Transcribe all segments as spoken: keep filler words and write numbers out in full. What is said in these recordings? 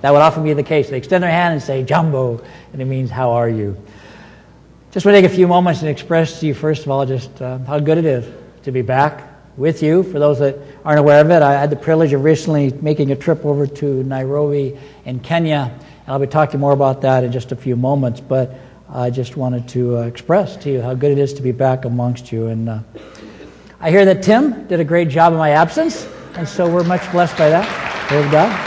that would often be the case. They extend their hand and say, Jumbo, and it means, how are you? Just want to take a few moments and express to you, first of all, just uh, how good it is to be back with you. For those that aren't aware of it, I had the privilege of recently making a trip over to Nairobi in Kenya, and I'll be talking more about that in just a few moments, but I just wanted to uh, express to you how good it is to be back amongst you. And uh, I hear that Tim did a great job in my absence, and so we're much blessed by that. Praise God.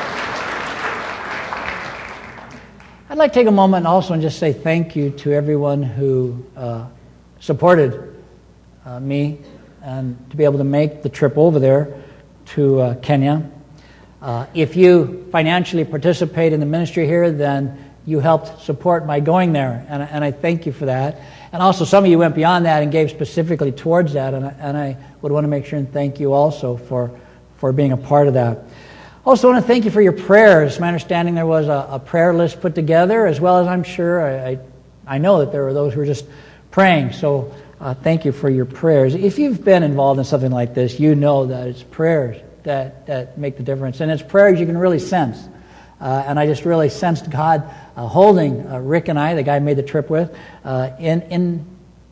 I'd like to take a moment also and just say thank you to everyone who uh, supported uh, me and to be able to make the trip over there to uh, Kenya. Uh, if you financially participate in the ministry here, then you helped support my going there, and, and I thank you for that. And also some of you went beyond that and gave specifically towards that, and I, and I would want to make sure and thank you also for, for being a part of that. Also want to thank you for your prayers. My understanding there was a, a prayer list put together, as well as I'm sure, I, I, I know that there were those who were just praying, so uh, thank you for your prayers. If you've been involved in something like this, you know that it's prayers that, that make the difference, and it's prayers you can really sense. Uh, and I just really sensed God uh, holding uh, Rick and I, the guy I made the trip with, uh, in, in,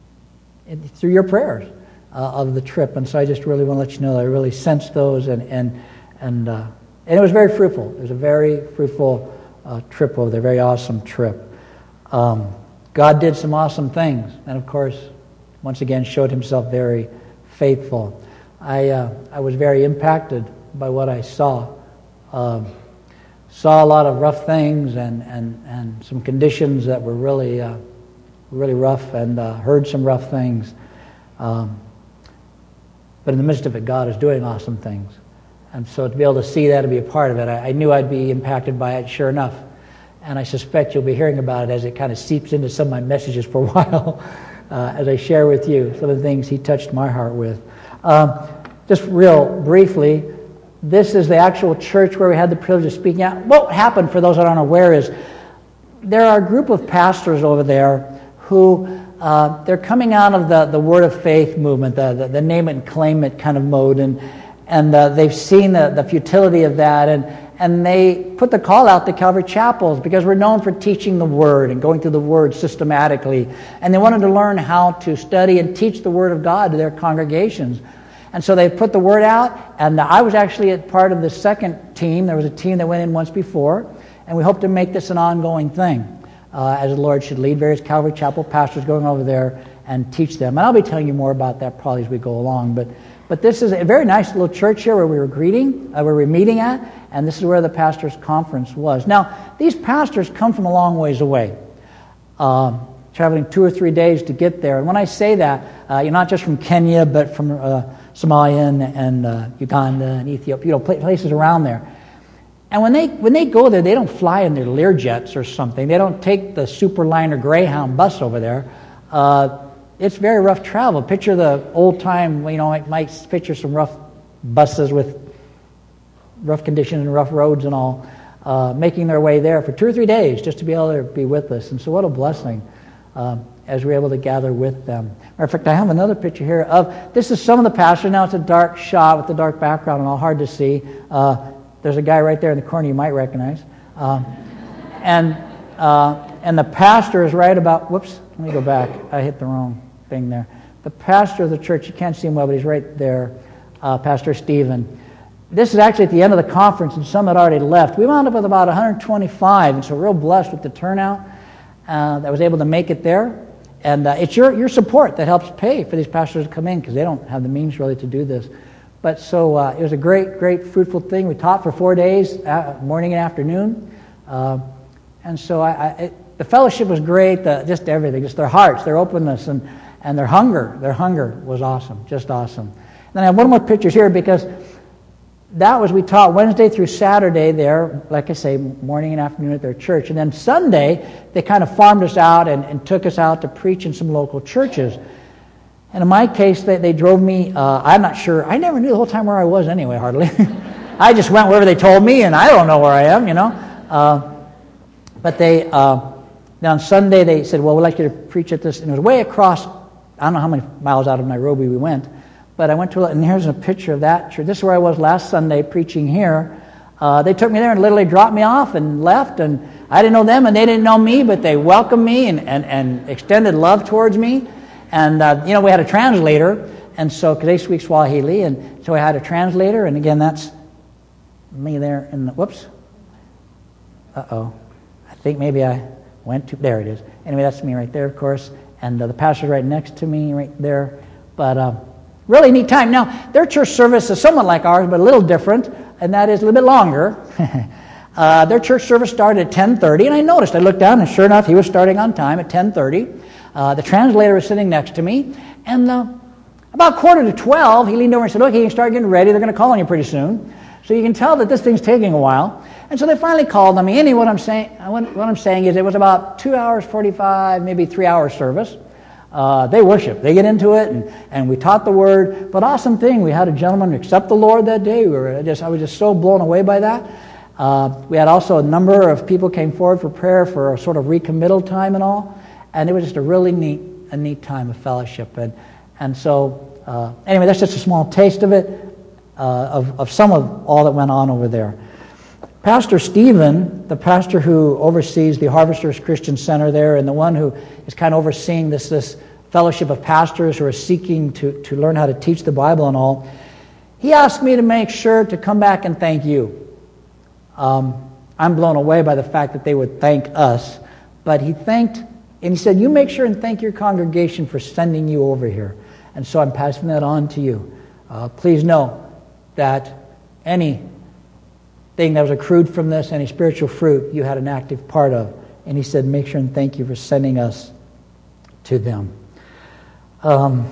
in through your prayers uh, of the trip. And so I just really want to let you know that I really sensed those, and and and, uh, and it was very fruitful. It was a very fruitful uh, trip over there, very awesome trip. Um, God did some awesome things, and of course, once again, showed Himself very faithful. I uh, I was very impacted by what I saw. Um, Saw a lot of rough things and, and, and some conditions that were really uh, really rough, and uh, heard some rough things. Um, but in the midst of it, God is doing awesome things. And so to be able to see that and be a part of it, I, I knew I'd be impacted by it, sure enough. And I suspect you'll be hearing about it as it kind of seeps into some of my messages for a while, uh, as I share with you some of the things He touched my heart with. Um, just real briefly, this is the actual church where we had the privilege of speaking at. What happened, for those that aren't aware, is there are a group of pastors over there who, uh, they're coming out of the, the Word of Faith movement, the, the, the name it and claim it kind of mode, and and uh, they've seen the, the futility of that, and, and they put the call out to Calvary Chapels, because we're known for teaching the Word and going through the Word systematically, and they wanted to learn how to study and teach the Word of God to their congregations. And so they put the word out, and I was actually a part of the second team. There was a team that went in once before, and we hope to make this an ongoing thing, uh, as the Lord should lead various Calvary Chapel pastors going over there and teach them. And I'll be telling you more about that probably as we go along. But but this is a very nice little church here where we were greeting, uh, where we were meeting at, and this is where the pastors' conference was. Now, these pastors come from a long ways away, um, traveling two or three days to get there. And when I say that, uh, you're not just from Kenya, but from Uh, Somalia and, and uh, Uganda and Ethiopia, you know, places around there. And when they when they go there, they don't fly in their Learjets or something. They don't take the Superliner Greyhound bus over there. Uh, it's very rough travel. Picture the old time, you know, I might picture some rough buses with rough conditions and rough roads and all, uh, making their way there for two or three days just to be able to be with us. And so what a blessing. Um, as we're able to gather with them. Matter of fact, I have another picture here of, this is some of the pastors. Now it's a dark shot with the dark background and all, hard to see. Uh, there's a guy right there in the corner you might recognize. Um, and uh, and the pastor is right about, whoops, let me go back. I hit the wrong thing there. The pastor of the church, you can't see him well, but he's right there, uh, Pastor Stephen. This is actually at the end of the conference, and some had already left. We wound up with about one hundred twenty-five, and so real blessed with the turnout uh, that was able to make it there. And uh, it's your, your support that helps pay for these pastors to come in, because they don't have the means really to do this. But so uh, it was a great, great, fruitful thing. We taught for four days, uh, morning and afternoon. Uh, and so I, I, it, the fellowship was great, the, just everything, just their hearts, their openness, and, and their hunger. Their hunger was awesome, just awesome. And then I have one more picture here, because that was, we taught Wednesday through Saturday there, like I say, morning and afternoon at their church. And then Sunday, they kind of farmed us out and, and took us out to preach in some local churches. And in my case, they, they drove me, uh, I'm not sure, I never knew the whole time where I was anyway, hardly. I just went wherever they told me, and I don't know where I am, you know. Uh, but they, uh, then on Sunday, they said, well, we'd like you to preach at this. And it was way across, I don't know how many miles out of Nairobi we went. But I went to, and here's a picture of that church. This is where I was last Sunday preaching here. Uh, they took me there and literally dropped me off and left, and I didn't know them and they didn't know me, but they welcomed me and, and, and extended love towards me. And, uh, you know, we had a translator, and so, because they speak Swahili, and so I had a translator, and again, that's me there in the, whoops. Uh-oh. I think maybe I went to, there it is. Anyway, that's me right there, of course, and uh, the pastor's right next to me right there. But uh, really neat time. Now, their church service is somewhat like ours, but a little different, and that is a little bit longer. uh, their church service started at ten thirty, and I noticed, I looked down, and sure enough, he was starting on time at ten thirty. Uh, the translator was sitting next to me, and uh, about quarter to twelve, he leaned over and said, "Look, you can start getting ready. They're going to call on you pretty soon." So you can tell that this thing's taking a while. And so they finally called on me. Anyway, what I'm saying, what I'm saying is it was about two hours forty-five, maybe three hours service. Uh, they worship. They get into it, and, and we taught the Word. But awesome thing, we had a gentleman accept the Lord that day. We were just, I was just so blown away by that. Uh, we had also a number of people came forward for prayer for a sort of recommittal time and all. And it was just a really neat, a neat time of fellowship. And, and so, uh, anyway, that's just a small taste of it. Uh, of, of some of all that went on over there. Pastor Stephen, the pastor who oversees the Harvesters Christian Center there, and the one who is kind of overseeing this, this fellowship of pastors who are seeking to, to learn how to teach the Bible and all, he asked me to make sure to come back and thank you. Um, I'm blown away by the fact that they would thank us, but he thanked, and he said, "You make sure and thank your congregation for sending you over here." And so I'm passing that on to you. Uh, please know that anything that was accrued from this, any spiritual fruit, you had an active part of. And he said, make sure and thank you for sending us to them. Um,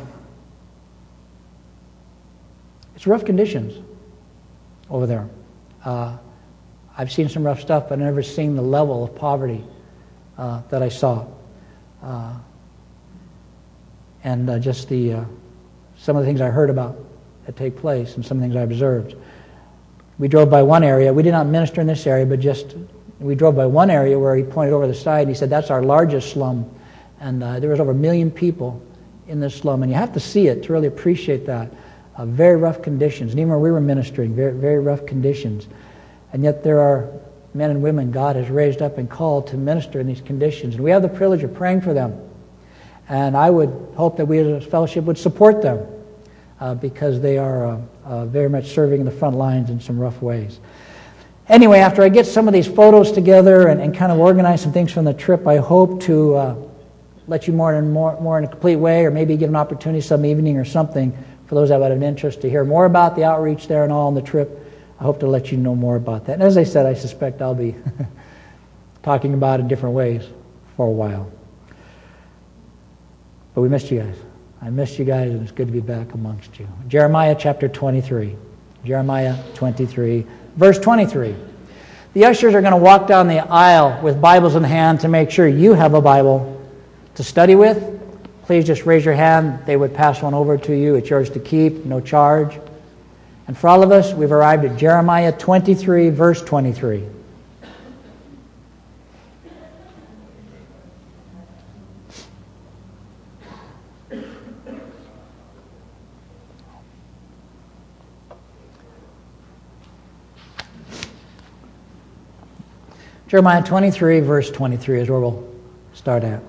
it's rough conditions over there. Uh, I've seen some rough stuff, but I've never seen the level of poverty uh, that I saw. Uh, and uh, just the uh, some of the things I heard about that take place and some things I observed. We drove by one area. We did not minister in this area, but just we drove by one area where he pointed over the side and he said, "That's our largest slum." And uh, there was over a million people in this slum. And you have to see it to really appreciate that. Uh, very rough conditions. And even where we were ministering, very, very rough conditions. And yet there are men and women God has raised up and called to minister in these conditions. And we have the privilege of praying for them. And I would hope that we as a fellowship would support them. Uh, because they are uh, uh, very much serving in the front lines in some rough ways. Anyway, after I get some of these photos together and, and kind of organize some things from the trip, I hope to uh, let you more and more, more in a complete way, or maybe give an opportunity some evening or something for those that have an interest to hear more about the outreach there and all on the trip. I hope to let you know more about that. And as I said, I suspect I'll be talking about it in different ways for a while. But we missed you guys. I missed you guys, and it's good to be back amongst you. Jeremiah chapter twenty-three. Jeremiah twenty-three, verse twenty-three. The ushers are going to walk down the aisle with Bibles in hand to make sure you have a Bible to study with. Please just raise your hand. They would pass one over to you. It's yours to keep, no charge. And for all of us, we've arrived at Jeremiah twenty-three, verse twenty-three. Jeremiah twenty-three, verse twenty-three is where we'll start at.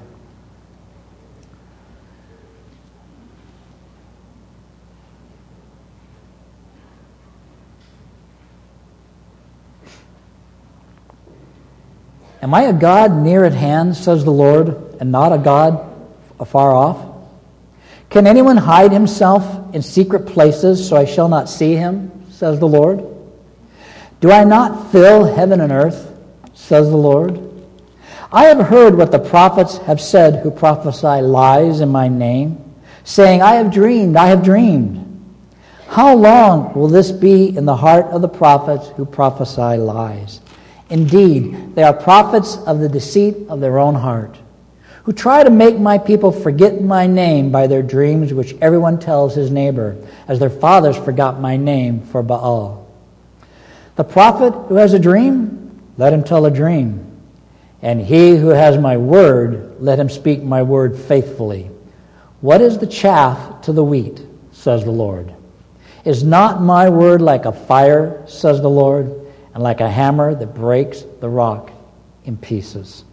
Am I a God near at hand, says the Lord, and not a God afar off? Can anyone hide himself in secret places so I shall not see him, says the Lord? Do I not fill heaven and earth, says the Lord? I have heard what the prophets have said who prophesy lies in my name, saying, I have dreamed, I have dreamed. How long will this be in the heart of the prophets who prophesy lies? Indeed, they are prophets of the deceit of their own heart, who try to make my people forget my name by their dreams, which everyone tells his neighbor, as their fathers forgot my name for Baal. The prophet who has a dream, let him tell a dream. And he who has my word, let him speak my word faithfully. What is the chaff to the wheat, says the Lord? Is not my word like a fire, says the Lord, and like a hammer that breaks the rock in pieces.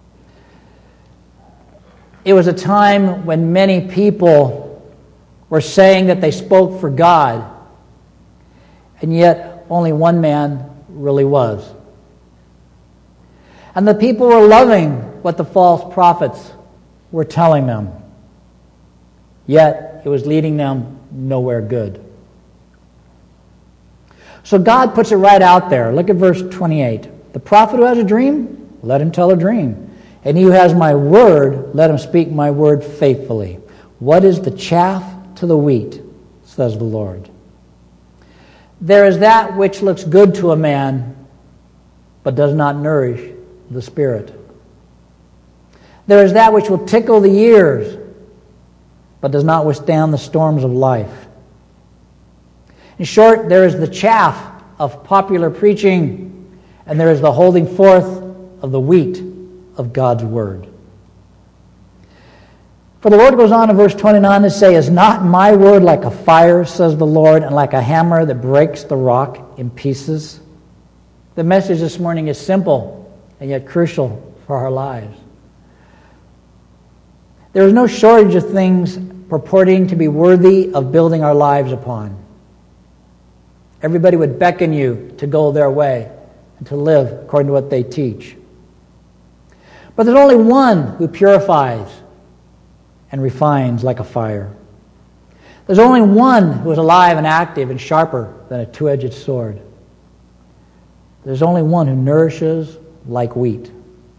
It was a time when many people were saying that they spoke for God, and yet only one man really was. And the people were loving what the false prophets were telling them, yet it was leading them nowhere good. So God puts it right out there. Look at verse twenty-eight. The prophet who has a dream, let him tell a dream. And he who has my word, let him speak my word faithfully. What is the chaff to the wheat, says the Lord. There is that which looks good to a man, but does not nourish the spirit. There is that which will tickle the ears, but does not withstand the storms of life. In short, there is the chaff of popular preaching, and there is the holding forth of the wheat of God's word. For the Lord goes on in verse twenty-nine to say, is not my word like a fire, says the Lord, and like a hammer that breaks the rock in pieces? The message this morning is simple and yet crucial for our lives. There is no shortage of things purporting to be worthy of building our lives upon. Everybody would beckon you to go their way and to live according to what they teach. But there's only one who purifies and refines like a fire. There's only one who is alive and active and sharper than a two-edged sword. There's only one who nourishes like wheat.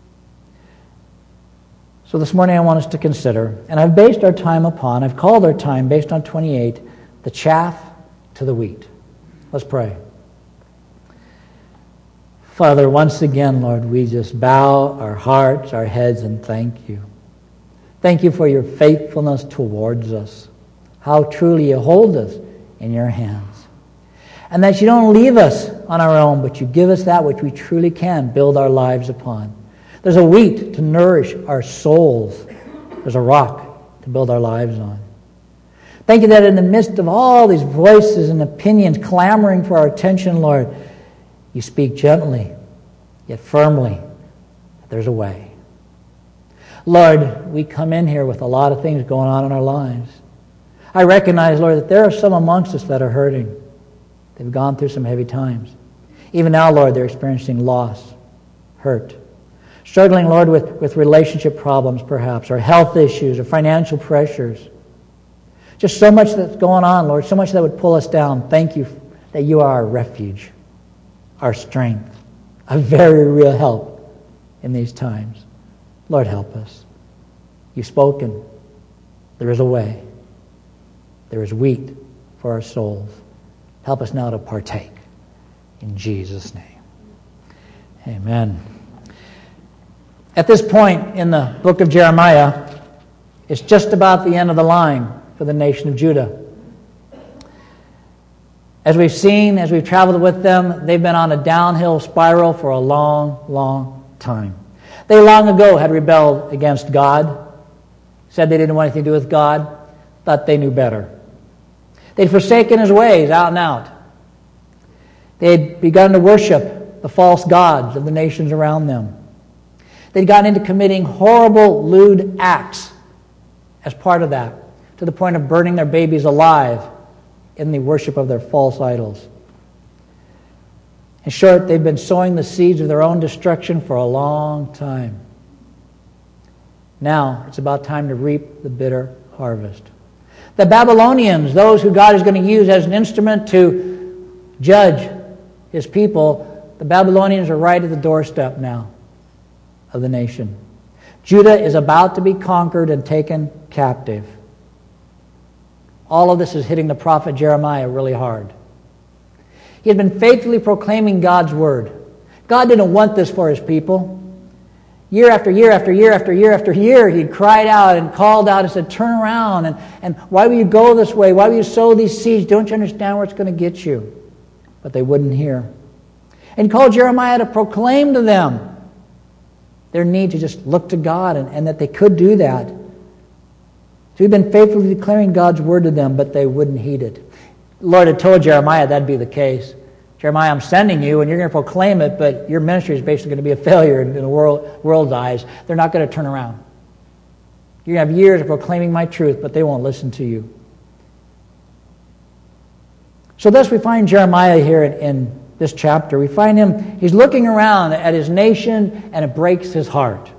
So this morning I want us to consider, and I've based our time upon, I've called our time based on twenty-eight, the chaff to the wheat. Let's pray. Father, once again, Lord, we just bow our hearts, our heads, and thank you. Thank you for your faithfulness towards us. How truly you hold us in your hands. And that you don't leave us on our own, but you give us that which we truly can build our lives upon. There's a wheat to nourish our souls. There's a rock to build our lives on. Thank you that in the midst of all these voices and opinions clamoring for our attention, Lord, you speak gently, yet firmly, that there's a way. Lord, we come in here with a lot of things going on in our lives. I recognize, Lord, that there are some amongst us that are hurting. They've gone through some heavy times. Even now, Lord, they're experiencing loss, hurt. Struggling, Lord, with, with relationship problems, perhaps, or health issues, or financial pressures. Just so much that's going on, Lord, so much that would pull us down. Thank you that you are our refuge, our strength, a very real help in these times. Lord, help us. You've spoken. There is a way. There is wheat for our souls. Help us now to partake. In Jesus' name. Amen. At this point in the book of Jeremiah, it's just about the end of the line for the nation of Judah. As we've seen, as we've traveled with them, they've been on a downhill spiral for a long, long time. They long ago had rebelled against God, said they didn't want anything to do with God, thought they knew better. They'd forsaken his ways out and out. They'd begun to worship the false gods of the nations around them. They'd gotten into committing horrible, lewd acts as part of that, to the point of burning their babies alive in the worship of their false idols. In short, they've been sowing the seeds of their own destruction for a long time. Now, it's about time to reap the bitter harvest. The Babylonians, those who God is going to use as an instrument to judge his people, the Babylonians are right at the doorstep now of the nation. Judah is about to be conquered and taken captive. All of this is hitting the prophet Jeremiah really hard. He had been faithfully proclaiming God's word. God didn't want this for his people. Year after year after year after year after year, he cried out and called out and said, turn around, and, and why will you go this way? Why will you sow these seeds? Don't you understand where it's going to get you? But they wouldn't hear. And he called Jeremiah to proclaim to them their need to just look to God, and, and that they could do that. So he'd been faithfully declaring God's word to them, but they wouldn't heed it. The Lord had told Jeremiah that'd be the case. Jeremiah, I'm sending you, and you're going to proclaim it, but your ministry is basically going to be a failure in the world, world's eyes. They're not going to turn around. You're going to have years of proclaiming my truth, but they won't listen to you. So thus we find Jeremiah here in, in this chapter. We find him, he's looking around at his nation, and it breaks his heart.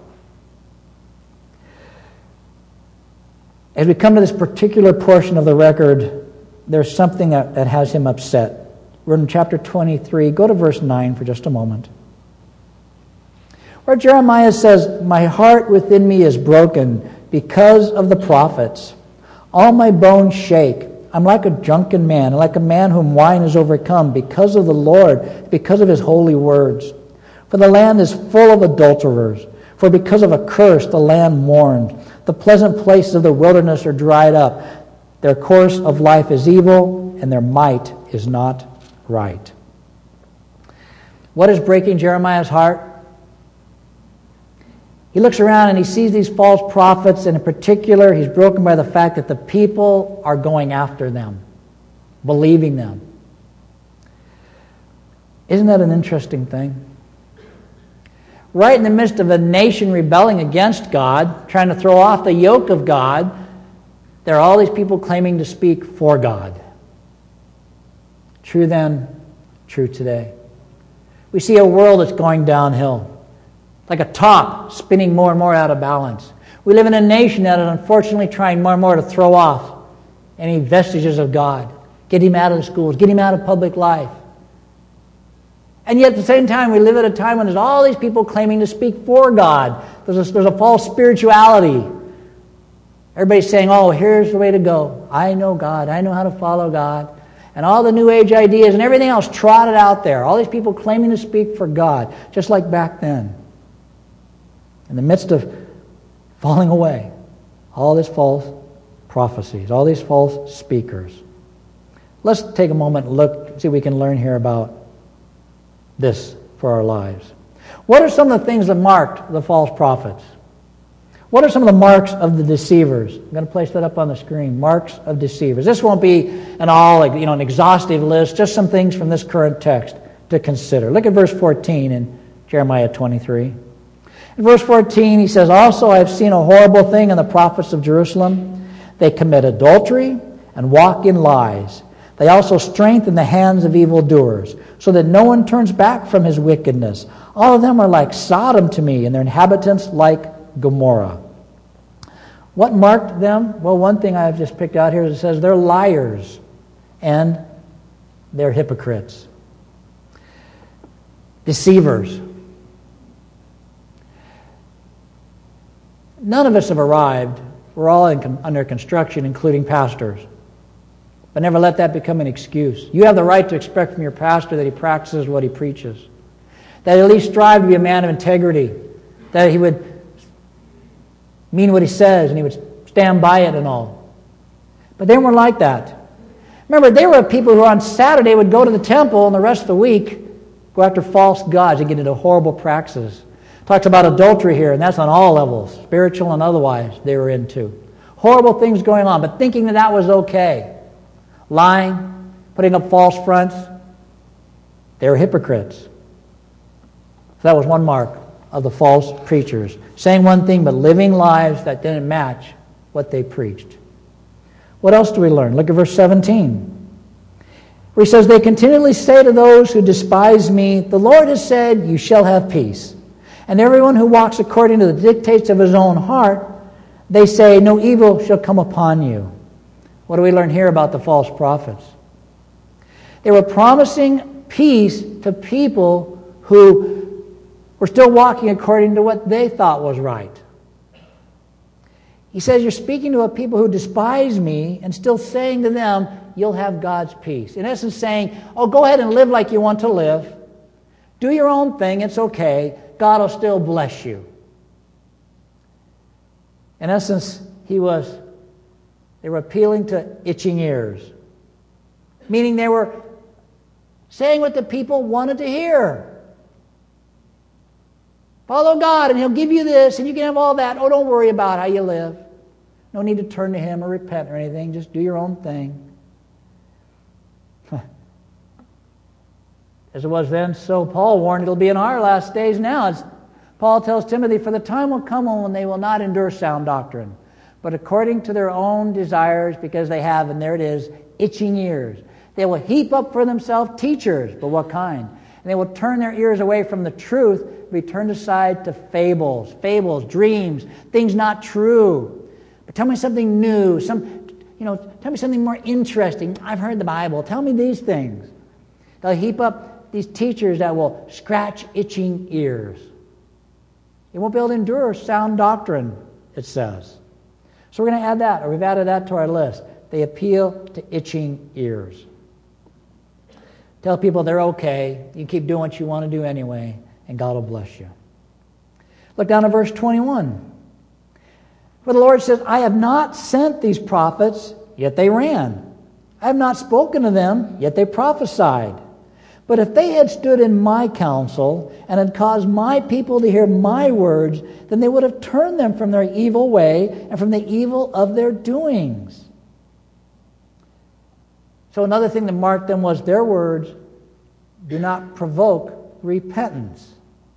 As we come to this particular portion of the record, there's something that, that has him upset. We're in chapter twenty-three. Go to verse nine for just a moment. Where Jeremiah says, my heart within me is broken because of the prophets. All my bones shake. I'm like a drunken man, like a man whom wine has overcome, because of the Lord, because of his holy words. For the land is full of adulterers. For because of a curse the land mourned. The pleasant places of the wilderness are dried up. Their course of life is evil, and their might is not right. What is breaking Jeremiah's heart? He looks around and he sees these false prophets, and in particular, he's broken by the fact that the people are going after them, believing them. Isn't that an interesting thing? Right in the midst of a nation rebelling against God, trying to throw off the yoke of God, there are all these people claiming to speak for God. True then, true today. We see a world that's going downhill, like a top spinning more and more out of balance. We live in a nation that is unfortunately trying more and more to throw off any vestiges of God, get him out of the schools, get him out of public life. And yet at the same time, we live at a time when there's all these people claiming to speak for God. There's a, there's a false spirituality. Everybody's saying, oh, here's the way to go. I know God. I know how to follow God. And all the New Age ideas and everything else trotted out there. All these people claiming to speak for God, just like back then. In the midst of falling away, all these false prophecies, all these false speakers. Let's take a moment and look, see if we can learn here about this for our lives. What are some of the things that marked the false prophets? What are some of the marks of the deceivers? I'm going to place that up on the screen. Marks of deceivers. This won't be an all, like, you know, an exhaustive list, just some things from this current text to consider. Look at verse fourteen in Jeremiah twenty-three. In verse fourteen, he says, also I have seen a horrible thing in the prophets of Jerusalem. They commit adultery and walk in lies. They also strengthen the hands of evildoers, so that no one turns back from his wickedness. All of them are like Sodom to me, and their inhabitants like Gomorrah. What marked them? Well, one thing I've just picked out here is it says they're liars and they're hypocrites. Deceivers. None of us have arrived. We're all in, under construction, including pastors. But never let that become an excuse. You have the right to expect from your pastor that he practices what he preaches. That he at least strive to be a man of integrity. That he would mean what he says and he would stand by it and all. But they weren't like that. Remember, they were people who on Saturday would go to the temple and the rest of the week go after false gods and get into horrible practices. Talks about adultery here, and that's on all levels, spiritual and otherwise, they were into. Horrible things going on, but thinking that that was okay. Lying, putting up false fronts. They were hypocrites. So that was one mark of the false preachers. Saying one thing, but living lives that didn't match what they preached. What else do we learn? Look at verse seventeen. Where he says, they continually say to those who despise me, the Lord has said, you shall have peace. And everyone who walks according to the dictates of his own heart, they say, no evil shall come upon you. What do we learn here about the false prophets? They were promising peace to people who were still walking according to what they thought was right. He says, you're speaking to a people who despise me and still saying to them, you'll have God's peace. In essence saying, oh, go ahead and live like you want to live. Do your own thing, it's okay. God will still bless you. In essence, he was, they were appealing to itching ears. Meaning they were saying what the people wanted to hear. Follow God and he'll give you this and you can have all that. Oh, don't worry about how you live. No need to turn to him or repent or anything. Just do your own thing. As it was then, so Paul warned it'll be in our last days now. As Paul tells Timothy, for the time will come when they will not endure sound doctrine, but according to their own desires, because they have, and there it is, itching ears. They will heap up for themselves teachers, but what kind? And they will turn their ears away from the truth, be turned aside to fables, fables, dreams, things not true. But tell me something new, some, you know, tell me something more interesting. I've heard the Bible. Tell me these things. They'll heap up these teachers that will scratch itching ears. They won't be able to endure sound doctrine, it says. So we're going to add that, or we've added that to our list. They appeal to itching ears. Tell people they're okay. You keep doing what you want to do anyway, and God will bless you. Look down at verse twenty-one. For the Lord says, I have not sent these prophets, yet they ran. I have not spoken to them, yet they prophesied. But if they had stood in my counsel and had caused my people to hear my words, then they would have turned them from their evil way and from the evil of their doings. So another thing that marked them was their words do not provoke repentance.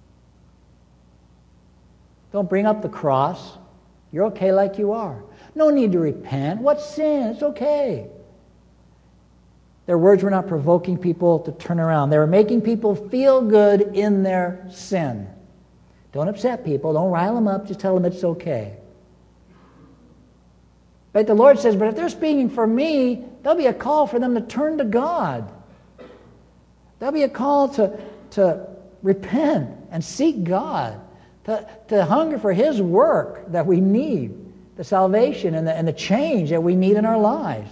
Don't bring up the cross. You're okay like you are. No need to repent. What sin? It's okay. Their words were not provoking people to turn around. They were making people feel good in their sin. Don't upset people. Don't rile them up. Just tell them it's okay. But the Lord says, but if they're speaking for me, there'll be a call for them to turn to God. There'll be a call to, to repent and seek God, to, to hunger for His work that we need, the salvation and the, and the change that we need in our lives.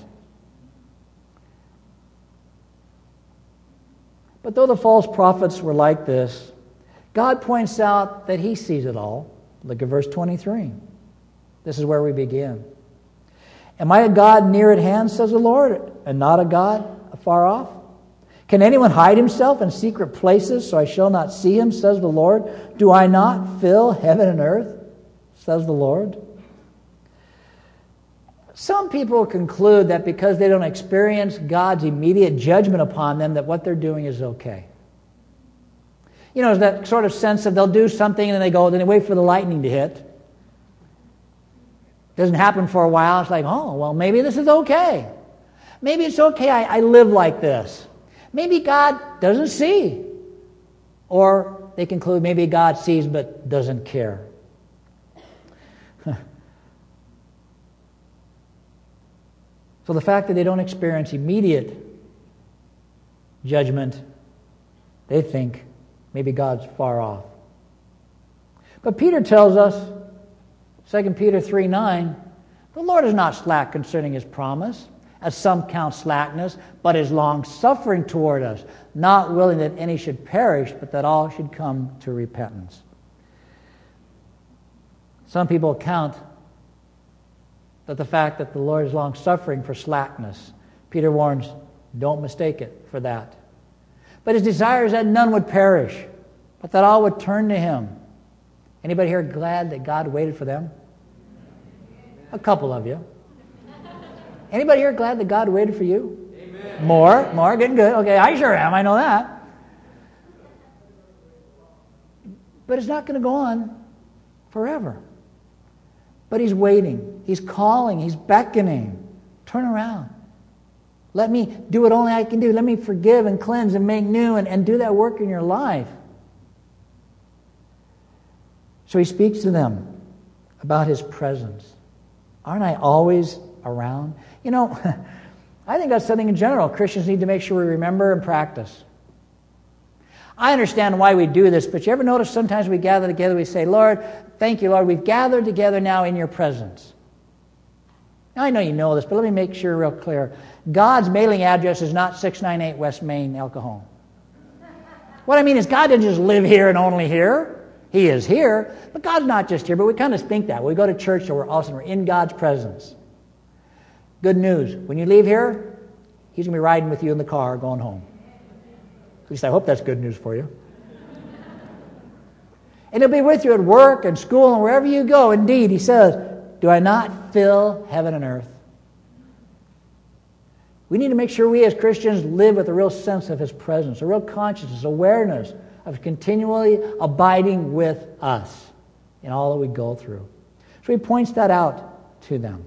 But though the false prophets were like this, God points out that He sees it all. Look at verse twenty-three. This is where we begin. Am I a God near at hand, says the Lord, and not a God afar off? Can anyone hide himself in secret places so I shall not see him, says the Lord? Do I not fill heaven and earth, says the Lord? Some people conclude that because they don't experience God's immediate judgment upon them, that what they're doing is okay. You know, that sort of sense of they'll do something and then they go, then they wait for the lightning to hit. Doesn't happen for a while. It's like, oh, well, maybe this is okay. Maybe it's okay I, I live like this. Maybe God doesn't see. Or they conclude maybe God sees but doesn't care. So the fact that they don't experience immediate judgment, they think maybe God's far off. But Peter tells us, Second Peter three nine, the Lord is not slack concerning His promise, as some count slackness, but is long-suffering toward us, not willing that any should perish, but that all should come to repentance. Some people count that the fact that the Lord is long-suffering for slackness. Peter warns, don't mistake it for that. But His desire is that none would perish, but that all would turn to Him. Anybody here glad that God waited for them? A couple of you. Anybody here glad that God waited for you? Amen. More, more, getting good. Okay, I sure am, I know that. But it's not going to go on forever. But He's waiting. He's calling. He's beckoning. Turn around. Let me do what only I can do. Let me forgive and cleanse and make new and, and do that work in your life. So He speaks to them about His presence. Aren't I always around? You know, I think that's something in general Christians need to make sure we remember and practice. I understand why we do this, but you ever notice sometimes we gather together, we say, Lord, thank you, Lord, we've gathered together now in your presence. Now, I know you know this, but let me make sure real clear. God's mailing address is not six ninety-eight West Main, El Cajon. What I mean is God didn't just live here and only here. He is here, but God's not just here, but we kind of think that. We go to church, so we're awesome. We're in God's presence. Good news. When you leave here, He's going to be riding with you in the car going home. At least I hope that's good news for you. And He'll be with you at work and school and wherever you go. Indeed, He says, do I not fill heaven and earth? We need to make sure we as Christians live with a real sense of His presence, a real consciousness, awareness of continually abiding with us in all that we go through. So He points that out to them.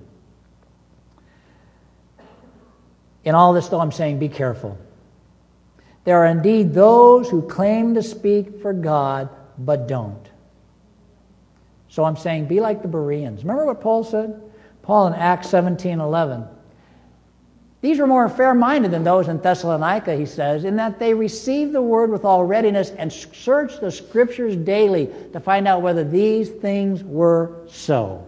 In all this, though, I'm saying be careful. There are indeed those who claim to speak for God, but don't. So I'm saying be like the Bereans. Remember what Paul said? Paul in Acts seventeen eleven. These were more fair-minded than those in Thessalonica, he says, in that they received the word with all readiness and searched the Scriptures daily to find out whether these things were so.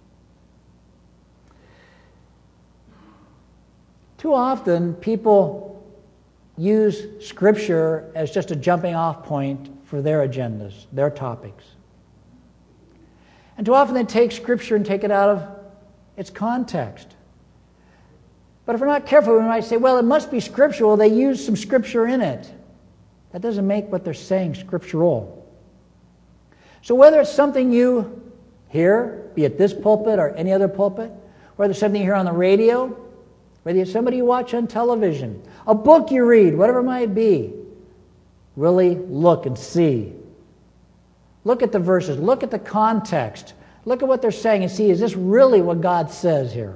Too often, people use Scripture as just a jumping-off point for their agendas, their topics. And too often they take Scripture and take it out of its context. But if we're not careful, we might say, well, it must be scriptural. They use some Scripture in it. That doesn't make what they're saying scriptural. So whether it's something you hear, be it this pulpit or any other pulpit, whether it's something you hear on the radio, whether it's somebody you watch on television, a book you read, whatever it might be, really look and see. Look at the verses. Look at the context. Look at what they're saying and see, is this really what God says here?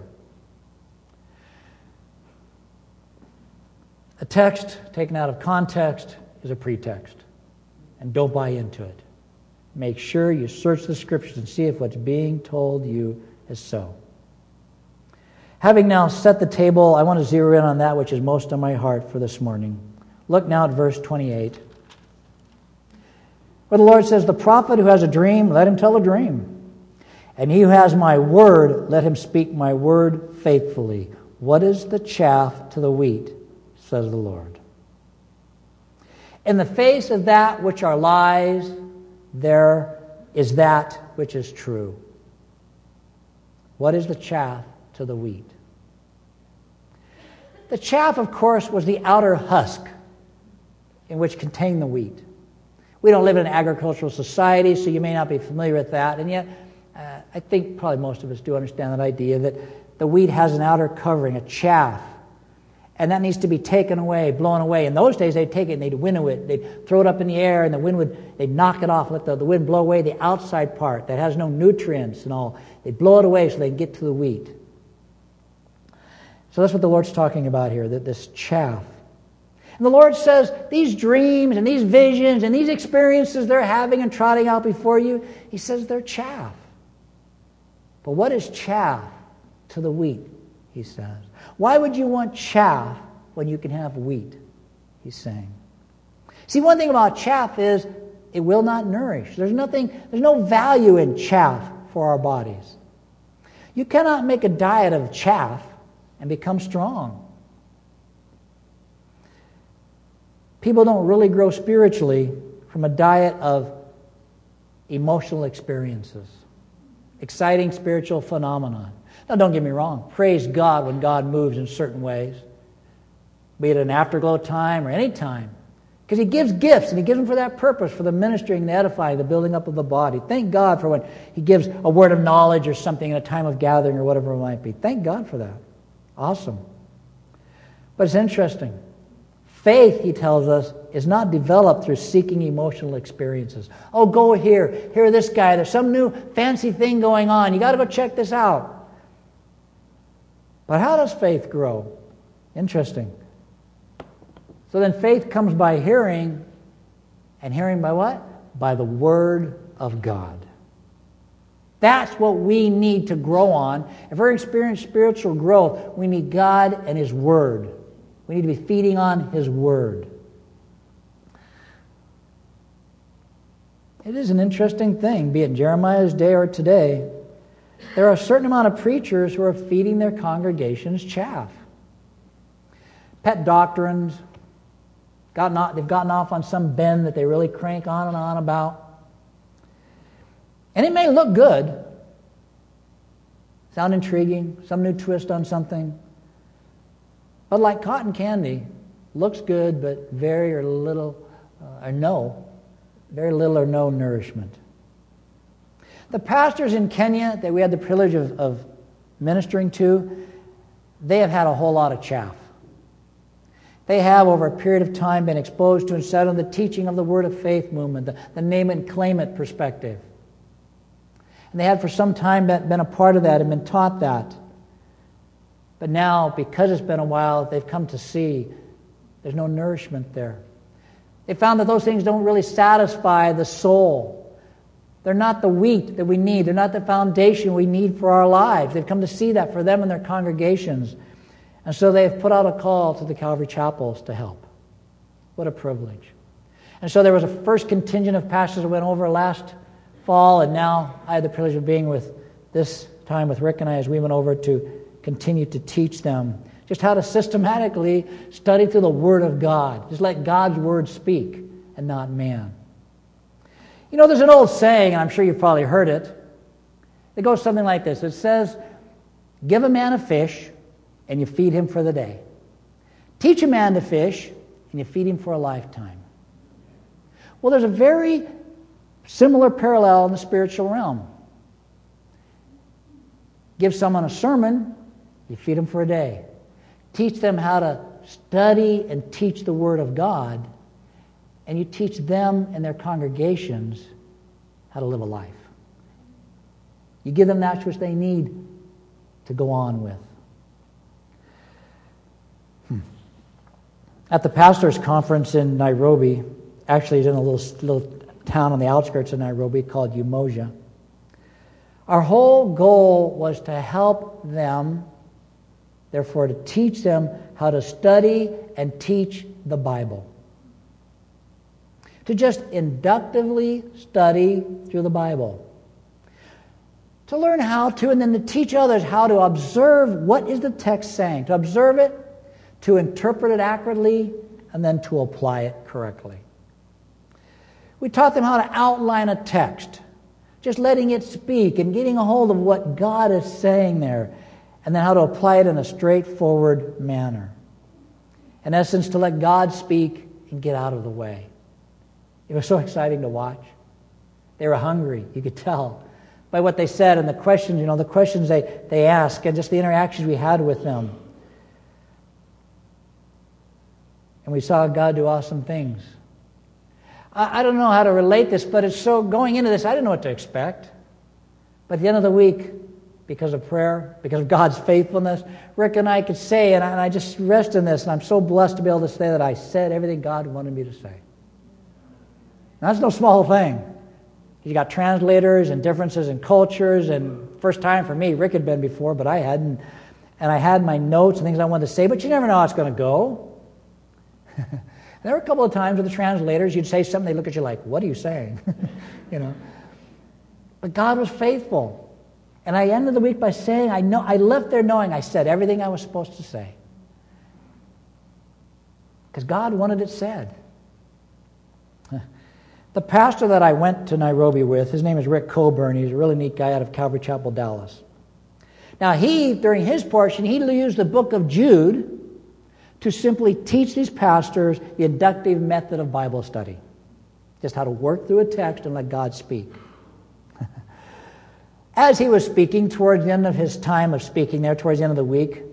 A text taken out of context is a pretext. And don't buy into it. Make sure you search the Scriptures and see if what's being told you is so. Having now set the table, I want to zero in on that which is most on my heart for this morning. Look now at verse twenty-eight. Where the Lord says, the prophet who has a dream, let him tell a dream. And he who has my word, let him speak my word faithfully. What is the chaff to the wheat, says the Lord. In the face of that which are lies, there is that which is true. What is the chaff to the wheat? The chaff, of course, was the outer husk in which contained the wheat. We don't live in an agricultural society, so you may not be familiar with that, and yet uh, I think probably most of us do understand that idea that the wheat has an outer covering, a chaff, and that needs to be taken away, blown away. In those days, they'd take it and they'd winnow it. They'd throw it up in the air, and the wind would, they'd knock it off, let the, the wind blow away the outside part that has no nutrients and all. They'd blow it away so they'd get to the wheat. So that's what the Lord's talking about here, that this chaff. And the Lord says, these dreams and these visions and these experiences they're having and trotting out before you, He says they're chaff. But what is chaff to the wheat, He says? Why would you want chaff when you can have wheat, He's saying. See, one thing about chaff is it will not nourish. There's nothing, there's no value in chaff for our bodies. You cannot make a diet of chaff and become strong. People don't really grow spiritually from a diet of emotional experiences, exciting spiritual phenomenon. Now, don't get me wrong. Praise God when God moves in certain ways, be it an afterglow time or any time, because He gives gifts, and He gives them for that purpose, for the ministering, the edifying, the building up of the body. Thank God for when He gives a word of knowledge or something in a time of gathering or whatever it might be. Thank God for that. Awesome. But it's interesting. Faith, He tells us, is not developed through seeking emotional experiences. Oh, go here. Hear this guy. There's some new fancy thing going on. You got to go check this out. But how does faith grow? Interesting. So then faith comes by hearing, and hearing by what? By the Word of God. That's what we need to grow on. If we're experiencing spiritual growth, we need God and His Word. We need to be feeding on His Word. It is an interesting thing, be it Jeremiah's day or today. There are a certain amount of preachers who are feeding their congregations chaff. Pet doctrines. Gotten off, they've gotten off on some bend that they really crank on and on about. And it may look good, sound intriguing, some new twist on something. But like cotton candy, looks good, but very or little, uh, or no, very little or no nourishment. The pastors in Kenya that we had the privilege of, of ministering to, they have had a whole lot of chaff. They have, over a period of time, been exposed to and set on the teaching of the Word of Faith movement, the, the name it and claim it perspective. And they had for some time been, been a part of that and been taught that. But now, because it's been a while, they've come to see there's no nourishment there. They found that those things don't really satisfy the soul. They're not the wheat that we need. They're not the foundation we need for our lives. They've come to see that for them and their congregations. And so they've put out a call to the Calvary Chapels to help. What a privilege. And so there was a first contingent of pastors that went over last fall, and now I had the privilege of being with this time with Rick and I as we went over to continue to teach them just how to systematically study through the Word of God. Just let God's Word speak and not man. You know, there's an old saying, and I'm sure you've probably heard it. It goes something like this. It says, give a man a fish, and you feed him for the day. Teach a man to fish, and you feed him for a lifetime. Well, there's a very similar parallel in the spiritual realm. Give someone a sermon, you feed them for a day. Teach them how to study and teach the Word of God, and you teach them and their congregations how to live a life. You give them that which they need to go on with. Hmm. At the pastors' conference in Nairobi, actually it's in a little, little town on the outskirts of Nairobi called Umoja, our whole goal was to help them, therefore to teach them how to study and teach the Bible. To just inductively study through the Bible. To learn how to, and then to teach others how to observe what is the text saying. To observe it, to interpret it accurately, and then to apply it correctly. We taught them how to outline a text, just letting it speak and getting a hold of what God is saying there, and then how to apply it in a straightforward manner. In essence, to let God speak and get out of the way. It was so exciting to watch. They were hungry, you could tell, by what they said and the questions, you know, the questions they, they asked and just the interactions we had with them. And we saw God do awesome things. I, I don't know how to relate this, but it's so, going into this, I didn't know what to expect. But at the end of the week, because of prayer, because of God's faithfulness, Rick and I could say, and I, and I just rest in this, and I'm so blessed to be able to say that I said everything God wanted me to say. Now, that's no small thing. You got translators and differences in cultures, and first time for me, Rick had been before, but I hadn't. And I had my notes and things I wanted to say, but you never know how it's going to go. There were a couple of times with the translators, you'd say something, they look at you like, what are you saying? you know. But God was faithful. And I ended the week by saying, I know I left there knowing I said everything I was supposed to say. Because God wanted it said. The pastor that I went to Nairobi with, his name is Rick Coburn. He's a really neat guy out of Calvary Chapel, Dallas. Now he, during his portion, he used the book of Jude to simply teach these pastors the inductive method of Bible study. Just how to work through a text and let God speak. As he was speaking, towards the end of his time of speaking there, towards the end of the week,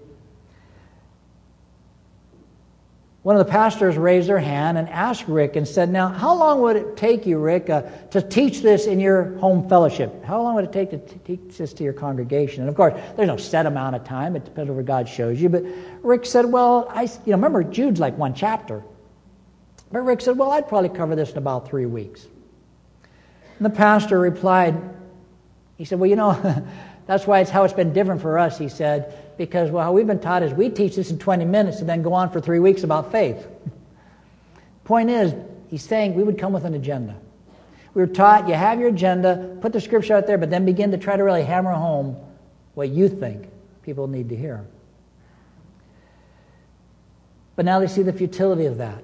one of the pastors raised their hand and asked Rick and said, now, how long would it take you, Rick, uh, to teach this in your home fellowship? How long would it take to t- teach this to your congregation? And of course, there's no set amount of time. It depends on where God shows you. But Rick said, well, I, you know, remember, Jude's like one chapter. But Rick said, well, I'd probably cover this in about three weeks. And the pastor replied, he said, well, you know, that's why it's how it's been different for us, he said, because well, how we've been taught is we teach this in twenty minutes and then go on for three weeks about faith. Point is, he's saying we would come with an agenda. We were taught you have your agenda, put the scripture out there, but then begin to try to really hammer home what you think people need to hear. But now they see the futility of that.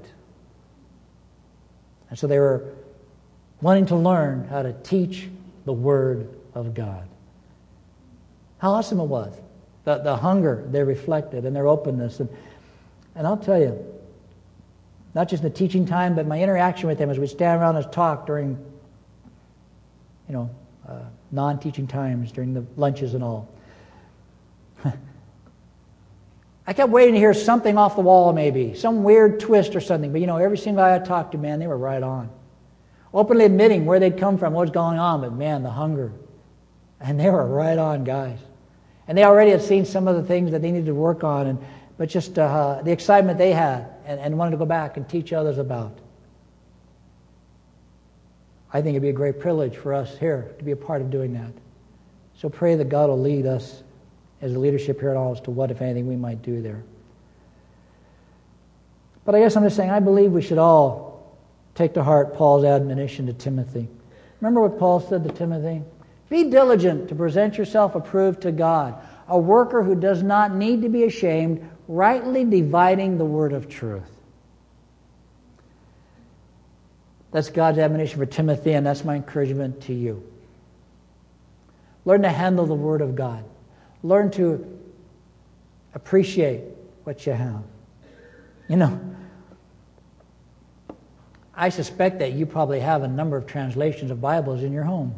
And so they were wanting to learn how to teach the Word of God. How awesome it was. The, the hunger they reflected and their openness. And, and I'll tell you, not just the teaching time, but my interaction with them as we stand around and talk during, you know, uh, non-teaching times, during the lunches and all. I kept waiting to hear something off the wall maybe, some weird twist or something. But you know, every single guy I talked to, man, they were right on. Openly admitting where they'd come from, what was going on, but man, the hunger. And they were right on, guys. And they already had seen some of the things that they needed to work on, and but just uh, the excitement they had and, and wanted to go back and teach others about. I think it'd be a great privilege for us here to be a part of doing that. So pray that God will lead us as a leadership here at all as to what, if anything, we might do there. But I guess I'm just saying, I believe we should all take to heart Paul's admonition to Timothy. Remember what Paul said to Timothy? Be diligent to present yourself approved to God, a worker who does not need to be ashamed, rightly dividing the word of truth. That's God's admonition for Timothy, and that's my encouragement to you. Learn to handle the word of God. Learn to appreciate what you have. You know, I suspect that you probably have a number of translations of Bibles in your home.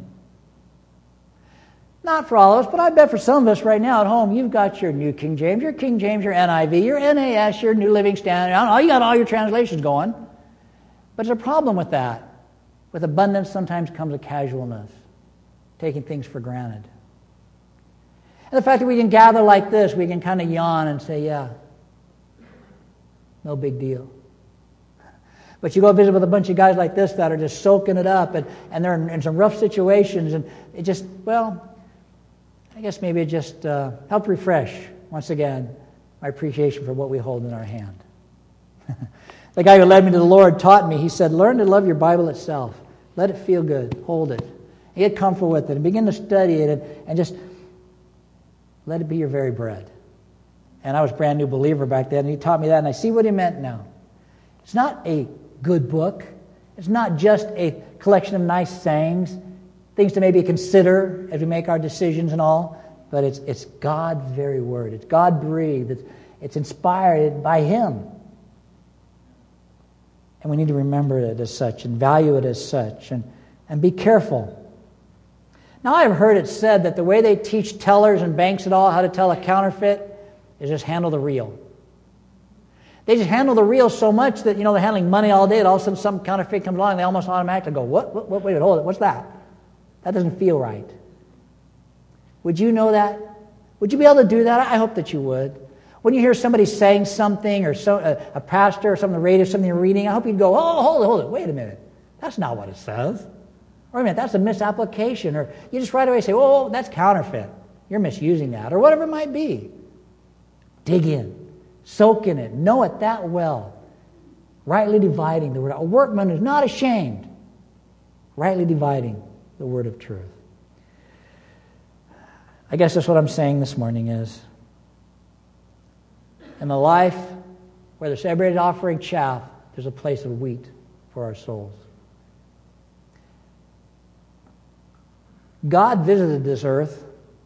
Not for all of us, but I bet for some of us right now at home, you've got your New King James, your King James, your N I V, your N A S, your New Living Standard. I don't know, you got all your translations going. But there's a problem with that. With abundance sometimes comes a casualness, taking things for granted. And the fact that we can gather like this, we can kind of yawn and say, yeah, no big deal. But you go visit with a bunch of guys like this that are just soaking it up, and, and they're in, in some rough situations, and it just, well, I guess maybe it just uh, helped refresh, once again, my appreciation for what we hold in our hand. The guy who led me to the Lord taught me, he said, learn to love your Bible itself. Let it feel good. Hold it. Get comfortable with it, and begin to study it, and, and just let it be your very bread. And I was a brand new believer back then, and he taught me that, and I see what he meant now. It's not a good book. It's not just a collection of nice sayings, things to maybe consider as we make our decisions and all, but it's it's God's very word. It's God-breathed. It's, it's inspired by Him. And we need to remember it as such and value it as such and, and be careful. Now, I've heard it said that the way they teach tellers and banks and all how to tell a counterfeit is just handle the real. They just handle the real so much that, you know, they're handling money all day, and all of a sudden some counterfeit comes along and they almost automatically go, what, what, what, wait, hold it, what's that? That doesn't feel right. Would you know that? Would you be able to do that? I hope that you would. When you hear somebody saying something, or so, a, a pastor or something on the radio, something you're reading, I hope you'd go, oh, hold it, hold it, wait a minute. That's not what it says. Or a minute, that's a misapplication. Or you just right away say, oh, that's counterfeit. You're misusing that. Or whatever it might be. Dig in. Soak in it. Know it that well. Rightly dividing the word. A workman is not ashamed. Rightly dividing the word of truth. I guess that's what I'm saying this morning is, in the life where the celebrated offering chaff, there's a place of wheat for our souls. God visited this earth,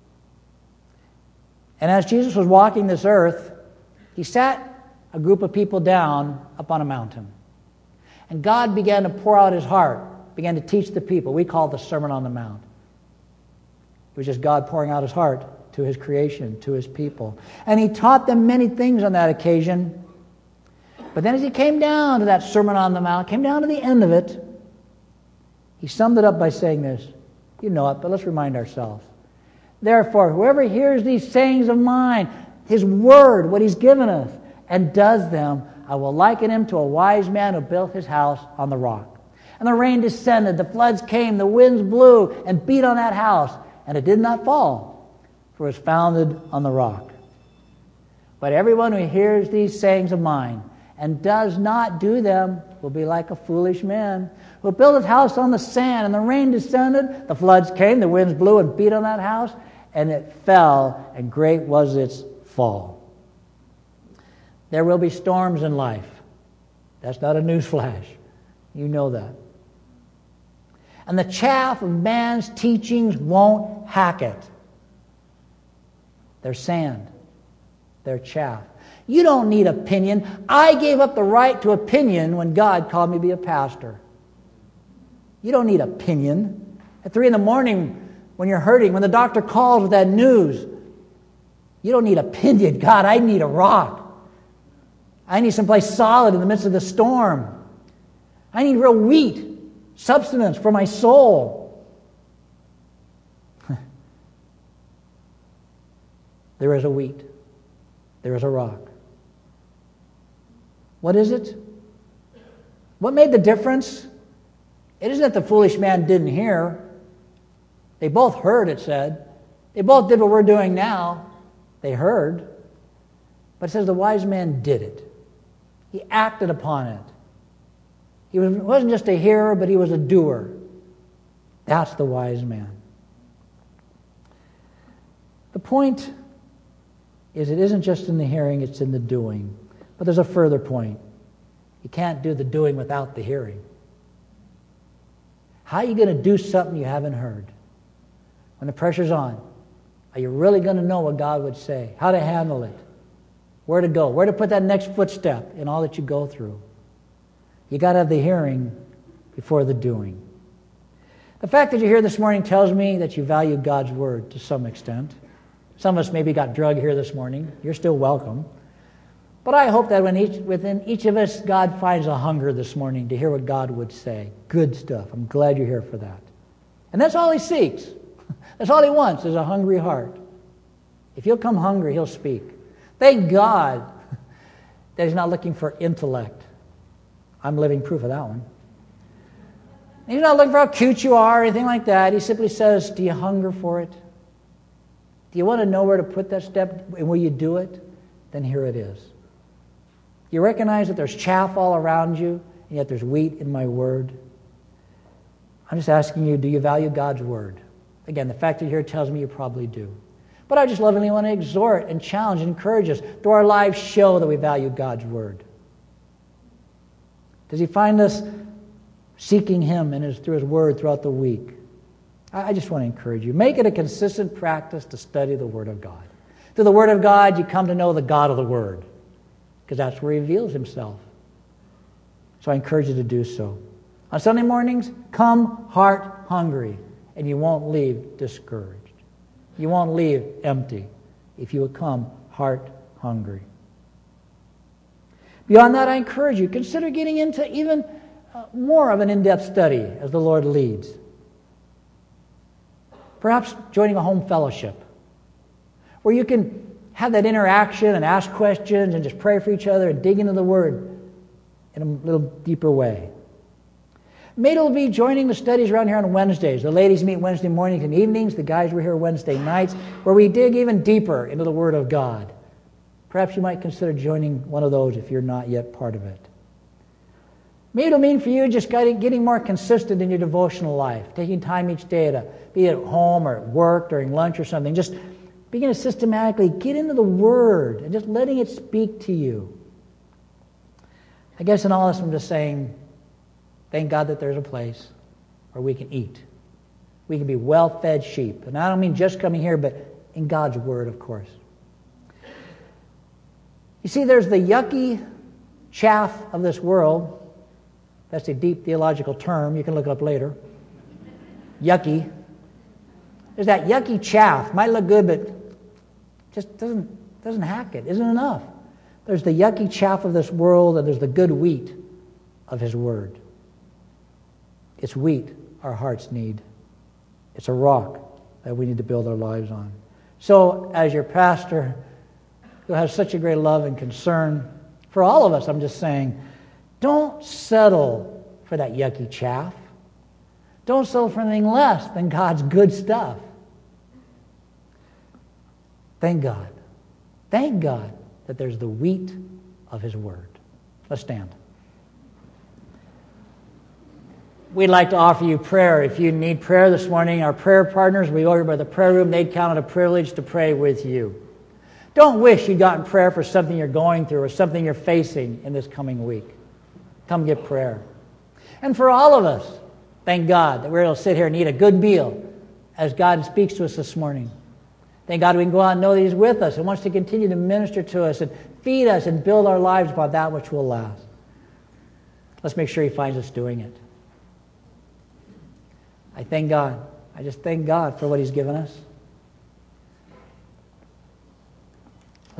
and as Jesus was walking this earth, He sat a group of people down up on a mountain. And God began to pour out His heart, began to teach the people. We call it the Sermon on the Mount. It was just God pouring out His heart to His creation, to His people. And He taught them many things on that occasion. But then as He came down to that Sermon on the Mount, came down to the end of it, He summed it up by saying this. You know it, but let's remind ourselves. Therefore, whoever hears these sayings of mine, His word, what He's given us, and does them, I will liken him to a wise man who built his house on the rock. And the rain descended, the floods came, the winds blew and beat on that house, and it did not fall, for it was founded on the rock. But everyone who hears these sayings of mine and does not do them will be like a foolish man who built his house on the sand, and the rain descended, the floods came, the winds blew and beat on that house, and it fell, and great was its fall. There will be storms in life. That's not a news flash. You know that. And the chaff of man's teachings won't hack it. They're sand. They're chaff. You don't need opinion. I gave up the right to opinion when God called me to be a pastor. You don't need opinion. At three in the morning, when you're hurting, when the doctor calls with that news, You don't need a pinion. God, I need a rock. I need someplace solid in the midst of the storm. I need real wheat, substance for my soul. There is a wheat. There is a rock. What is it? What made the difference? It isn't that the foolish man didn't hear. They both heard, it said. They both did what we're doing now. They heard. But it says the wise man did it. He acted upon it. He wasn't just a hearer, but he was a doer. That's the wise man. The point is, it isn't just in the hearing, it's in the doing. But there's a further point. You can't do the doing without the hearing. How are you going to do something you haven't heard? When the pressure's on, are you really going to know what God would say? How to handle it? Where to go? Where to put that next footstep in all that you go through? You got to have the hearing before the doing. The fact that you're here this morning tells me that you value God's word to some extent. Some of us maybe got drug here this morning. You're still welcome. But I hope that when each, within each of us, God finds a hunger this morning to hear what God would say. Good stuff. I'm glad you're here for that. And that's all he seeks. That's all he wants, is a hungry heart. If you'll come hungry, he'll speak. Thank God that he's not looking for intellect. I'm living proof of that one. He's not looking for how cute you are or anything like that. He simply says, do you hunger for it? Do you want to know where to put that step? And will you do it? Then here it is. You recognize that there's chaff all around you, and yet there's wheat in my word. I'm just asking you, do you value God's word? Again, the fact that you're here tells me you probably do. But I just lovingly want to exhort and challenge and encourage us. Do our lives show that we value God's word? Does he find us seeking him and his, through his word throughout the week? I, I just want to encourage you. Make it a consistent practice to study the word of God. Through the word of God, you come to know the God of the word, because that's where he reveals himself. So I encourage you to do so. On Sunday mornings, come heart hungry, and you won't leave discouraged. You won't leave empty if you will come heart hungry. Beyond that, I encourage you, consider getting into even uh, more of an in-depth study as the Lord leads. Perhaps joining a home fellowship where you can have that interaction and ask questions and just pray for each other and dig into the Word in a little deeper way. Maybe it'll be joining the studies around here on Wednesdays. The ladies meet Wednesday mornings and evenings. The guys were here Wednesday nights, where we dig even deeper into the Word of God. Perhaps you might consider joining one of those if you're not yet part of it. Maybe it'll mean for you just getting more consistent in your devotional life, taking time each day to be at home or at work during lunch or something. Just begin to systematically get into the Word and just letting it speak to you. I guess in all this I'm just saying, thank God that there's a place where we can eat. We can be well-fed sheep. And I don't mean just coming here, but in God's Word, of course. You see, there's the yucky chaff of this world. That's a deep theological term. You can look it up later. Yucky. There's that yucky chaff. Might look good, but just doesn't, doesn't hack it. Isn't enough. There's the yucky chaff of this world, and there's the good wheat of His Word. It's wheat our hearts need. It's a rock that we need to build our lives on. So, as your pastor, who has such a great love and concern for all of us, I'm just saying, don't settle for that yucky chaff. Don't settle for anything less than God's good stuff. Thank God. Thank God that there's the wheat of His Word. Let's stand. We'd like to offer you prayer. If you need prayer this morning, our prayer partners will be over by the prayer room. They'd count it a privilege to pray with you. Don't wish you'd gotten prayer for something you're going through or something you're facing in this coming week. Come get prayer. And for all of us, thank God that we're able to sit here and eat a good meal as God speaks to us this morning. Thank God we can go out and know that He's with us and wants to continue to minister to us and feed us and build our lives upon that which will last. Let's make sure He finds us doing it. I thank God. I just thank God for what He's given us.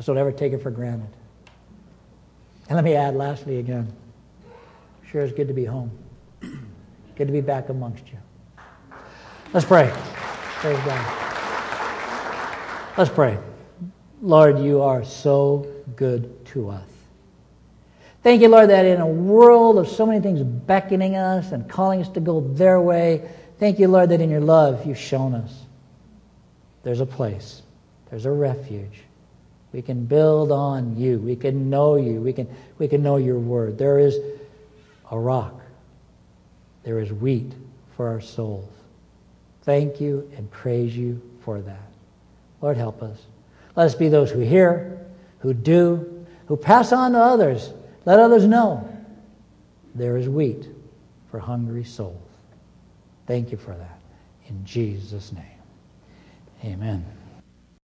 Let's don't ever take it for granted. And let me add lastly again, sure it's good to be home. Good to be back amongst you. Let's pray. Praise God. Let's pray. Lord, you are so good to us. Thank you, Lord, that in a world of so many things beckoning us and calling us to go their way, thank you, Lord, that in your love you've shown us there's a place, there's a refuge. We can build on you. We can know you. We can, we can know your word. There is a rock. There is wheat for our souls. Thank you and praise you for that. Lord, help us. Let us be those who hear, who do, who pass on to others. Let others know there is wheat for hungry souls. Thank you for that. In Jesus' name, amen.